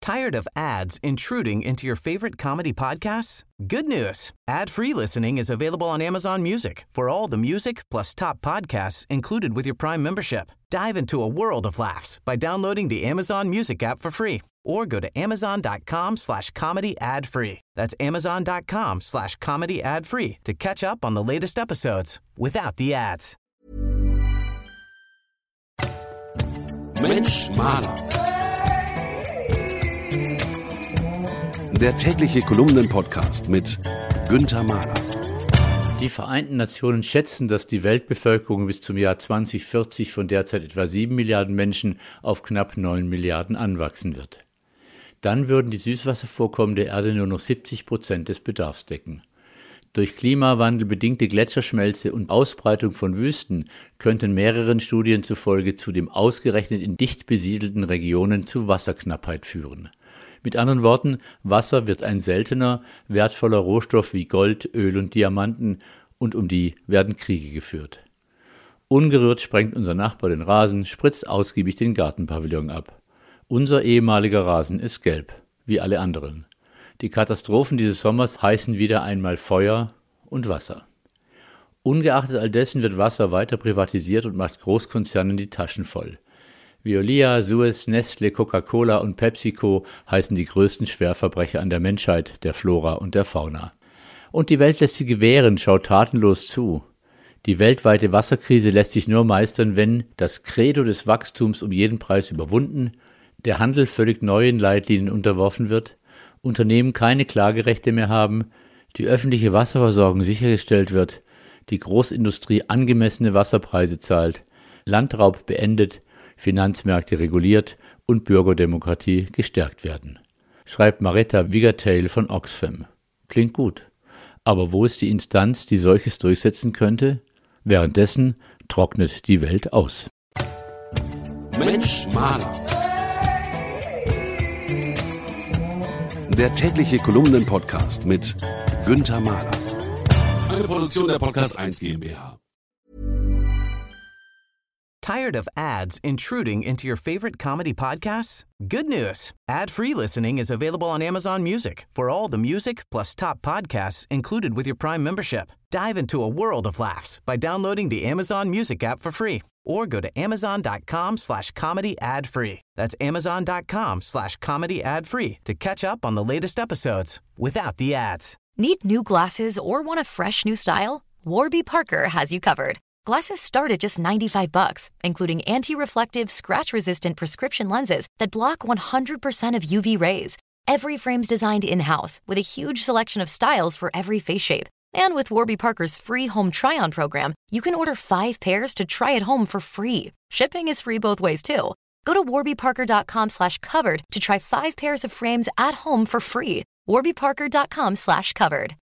Tired of ads intruding into your favorite comedy podcasts? Good news. Ad-free listening is available on Amazon Music for all the music plus top podcasts included with your Prime membership. Dive into a world of laughs by downloading the Amazon Music app for free or go to amazon.com/comedy ad-free. That's amazon.com/comedy ad-free to catch up on the latest episodes without the ads. Mensch Maler. Der tägliche Kolumnen-Podcast mit Günther Mahler. Die Vereinten Nationen schätzen, dass die Weltbevölkerung bis zum Jahr 2040 von derzeit etwa 7 Milliarden Menschen auf knapp 9 Milliarden anwachsen wird. Dann würden die Süßwasservorkommen der Erde nur noch 70% des Bedarfs decken. Durch Klimawandel bedingte Gletscherschmelze und Ausbreitung von Wüsten könnten mehreren Studien zufolge zudem ausgerechnet in dicht besiedelten Regionen zu Wasserknappheit führen. Mit anderen Worten, Wasser wird ein seltener, wertvoller Rohstoff wie Gold, Öl und Diamanten und um die werden Kriege geführt. Ungerührt sprengt unser Nachbar den Rasen, spritzt ausgiebig den Gartenpavillon ab. Unser ehemaliger Rasen ist gelb, wie alle anderen. Die Katastrophen dieses Sommers heißen wieder einmal Feuer und Wasser. Ungeachtet all dessen wird Wasser weiter privatisiert und macht Großkonzernen die Taschen voll. Veolia, Suez, Nestle, Coca-Cola und PepsiCo heißen die größten Schwerverbrecher an der Menschheit, der Flora und der Fauna. Und die Welt lässt sie gewähren, schaut tatenlos zu. Die weltweite Wasserkrise lässt sich nur meistern, wenn das Credo des Wachstums um jeden Preis überwunden, der Handel völlig neuen Leitlinien unterworfen wird, Unternehmen keine Klagerechte mehr haben, die öffentliche Wasserversorgung sichergestellt wird, die Großindustrie angemessene Wasserpreise zahlt, Landraub beendet, Finanzmärkte reguliert und Bürgerdemokratie gestärkt werden. Schreibt Maretta Wiggertail von Oxfam. Klingt gut. Aber wo ist die Instanz, die solches durchsetzen könnte? Währenddessen trocknet die Welt aus. Mensch Maler. Der tägliche Kolumnen-Podcast mit Günther Mahler. Eine Produktion der Podcast 1 GmbH. Tired of ads intruding into your favorite comedy podcasts? Good news. Ad-free listening is available on Amazon Music for all the music plus top podcasts included with your Prime membership. Dive into a world of laughs by downloading the Amazon Music app for free or go to amazon.com/comedy ad-free. That's amazon.com/comedy ad-free to catch up on the latest episodes without the ads. Need new glasses or want a fresh new style? Warby Parker has you covered. Glasses start at just $95, including anti-reflective, scratch-resistant prescription lenses that block 100% of UV rays. Every frame's designed in-house with a huge selection of styles for every face shape. And with Warby Parker's free home try-on program, you can order 5 pairs to try at home for free. Shipping is free both ways, too. Go to warbyparker.com/covered to try 5 pairs of frames at home for free. warbyparker.com/covered.